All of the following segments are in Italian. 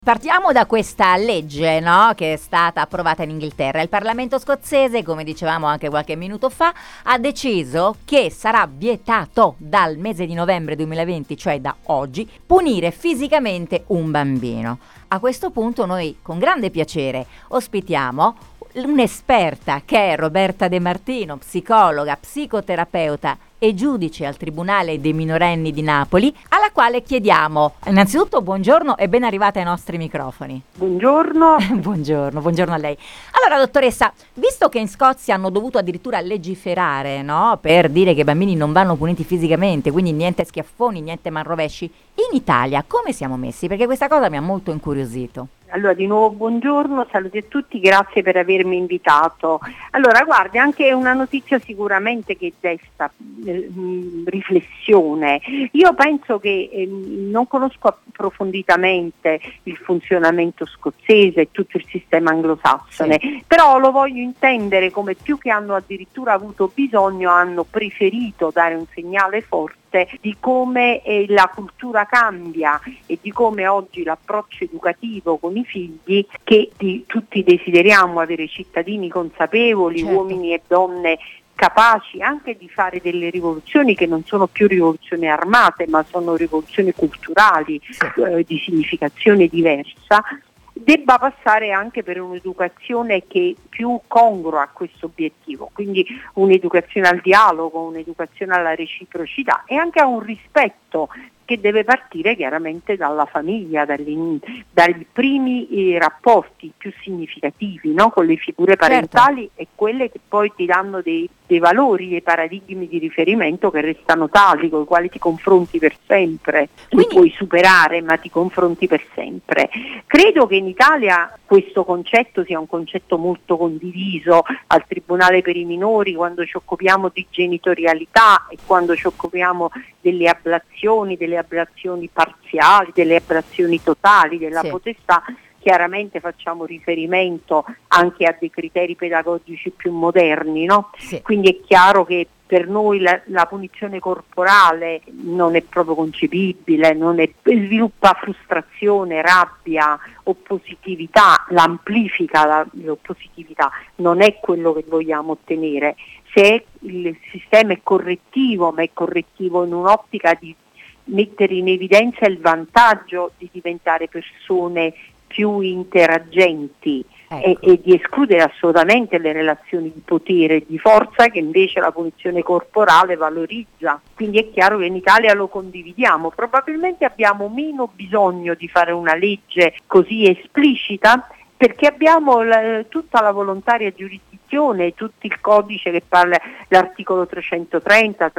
Partiamo da questa legge, no, che è stata approvata in Inghilterra. Il Parlamento scozzese, come dicevamo anche qualche minuto fa, ha deciso che sarà vietato dal mese di novembre 2020, cioè da oggi, punire fisicamente un bambino. A questo punto noi con grande piacere ospitiamo un'esperta che è Roberta De Martino, psicologa, psicoterapeuta e giudice al Tribunale dei minorenni di Napoli, alla quale chiediamo innanzitutto buongiorno e ben arrivata ai nostri microfoni. Buongiorno. buongiorno a lei. Allora dottoressa, visto che in Scozia hanno dovuto addirittura legiferare, no, per dire che i bambini non vanno puniti fisicamente, quindi niente schiaffoni, niente manrovesci, in Italia come siamo messi? Perché questa cosa mi ha molto incuriosito. Allora, di nuovo buongiorno, saluti a tutti, grazie per avermi invitato. Allora, guardi, anche una notizia sicuramente che desta riflessione. Io penso che non conosco approfonditamente il funzionamento scozzese e tutto il sistema anglosassone, sì, però lo voglio intendere come più che hanno addirittura avuto bisogno, hanno preferito dare un segnale forte di come la cultura cambia e di come oggi l'approccio educativo con i figli, che tutti desideriamo avere cittadini consapevoli, certo, uomini e donne capaci anche di fare delle rivoluzioni che non sono più rivoluzioni armate ma sono rivoluzioni culturali, di significazione diversa, debba passare anche per un'educazione che è più congrua a questo obiettivo, quindi un'educazione al dialogo, un'educazione alla reciprocità e anche a un rispetto che deve partire chiaramente dalla famiglia, dagli primi rapporti più significativi, no? Con le figure parentali, certo, e quelle che poi ti danno dei valori, dei paradigmi di riferimento che restano tali, con i quali ti confronti per sempre, li puoi superare ma ti confronti per sempre. Credo che in Italia questo concetto sia un concetto molto condiviso al Tribunale per i minori, quando ci occupiamo di genitorialità e quando ci occupiamo delle ablazioni parziali, delle ablazioni totali della potestà. Chiaramente facciamo riferimento anche a dei criteri pedagogici più moderni, no? Sì. Quindi è chiaro che per noi la punizione corporale non è proprio concepibile, sviluppa frustrazione, rabbia, oppositività, l'amplifica l'oppositività, non è quello che vogliamo ottenere. Se il sistema è correttivo, ma è correttivo in un'ottica di mettere in evidenza il vantaggio di diventare persone più interagenti, ecco, e di escludere assolutamente le relazioni di potere e di forza che invece la punizione corporale valorizza. Quindi è chiaro che in Italia lo condividiamo. Probabilmente abbiamo meno bisogno di fare una legge così esplicita perché abbiamo tutta la volontaria giurisdizione, tutto il codice che parla, l'articolo 330,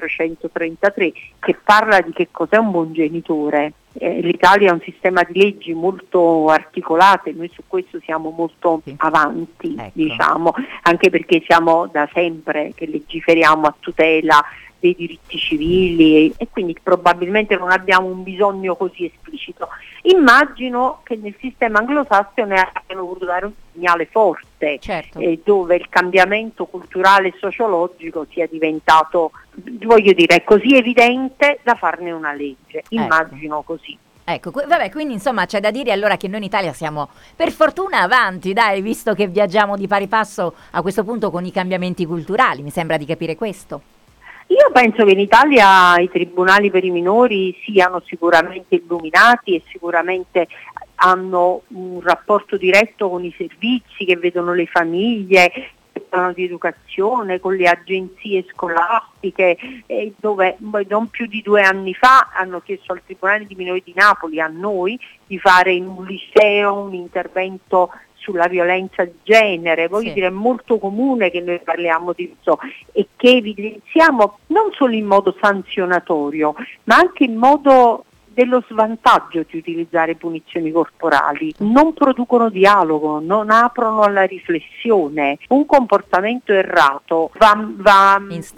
333, che parla di che cos'è un buon genitore. L'Italia ha un sistema di leggi molto articolate, noi su questo siamo molto avanti, ecco, diciamo, anche perché siamo da sempre che legiferiamo a tutela dei diritti civili e quindi probabilmente non abbiamo un bisogno così esplicito. Immagino che nel sistema anglosassone abbiano voluto dare un segnale forte, certo, dove il cambiamento culturale e sociologico sia diventato, voglio dire, così evidente da farne una legge. Immagino, ecco, così. Ecco, vabbè, quindi insomma c'è da dire allora che noi in Italia siamo per fortuna avanti, dai, visto che viaggiamo di pari passo a questo punto con i cambiamenti culturali, mi sembra di capire questo. Io penso che in Italia i tribunali per i minori siano sicuramente illuminati e sicuramente hanno un rapporto diretto con i servizi che vedono le famiglie, che parlano di educazione, con le agenzie scolastiche, dove non più di 2 anni fa hanno chiesto al Tribunale dei minori di Napoli, a noi, di fare in un liceo un intervento sulla violenza di genere. Voglio dire, è molto comune che noi parliamo di questo e che evidenziamo non solo in modo sanzionatorio ma anche in modo dello svantaggio di utilizzare punizioni corporali. Non producono dialogo, non aprono alla riflessione. Un comportamento errato va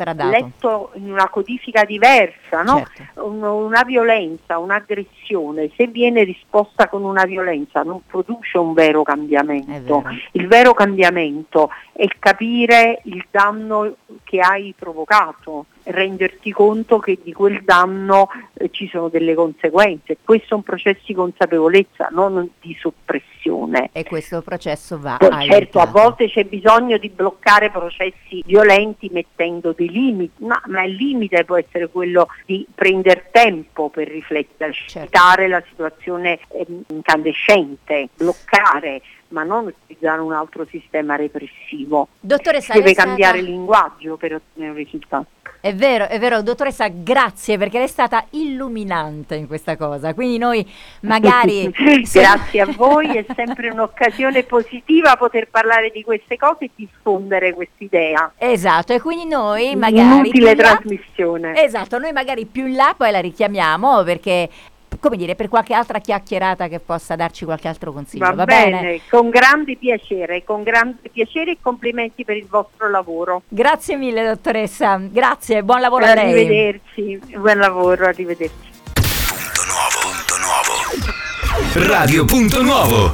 letto in una codifica diversa, no? Certo. Una violenza, un'aggressione, se viene risposta con una violenza non produce un vero cambiamento. Il vero cambiamento è capire il danno che hai provocato renderti conto che di quel danno ci sono delle conseguenze. Questo è un processo di consapevolezza, non di soppressione. E questo processo va certo, a aiutato. volte c'è bisogno di bloccare processi violenti mettendo dei limiti, ma il limite può essere quello di prendere tempo per riflettere, citare la situazione incandescente, bloccare, ma non utilizzare un altro sistema repressivo. Dottoressa, deve cambiare il linguaggio per ottenere un risultato. È vero, dottoressa, grazie, perché lei è stata illuminante in questa cosa, quindi noi magari... Grazie a voi, è sempre un'occasione positiva poter parlare di queste cose e diffondere quest'idea. Esatto, e quindi noi magari... Inutile trasmissione. Esatto, noi magari più in là poi la richiamiamo perché... come dire, per qualche altra chiacchierata che possa darci qualche altro consiglio. Va bene? Con grande piacere e complimenti per il vostro lavoro. Grazie mille, dottoressa, grazie, buon lavoro a lei. Arrivederci, buon lavoro, arrivederci. Punto nuovo. Radio Punto Nuovo.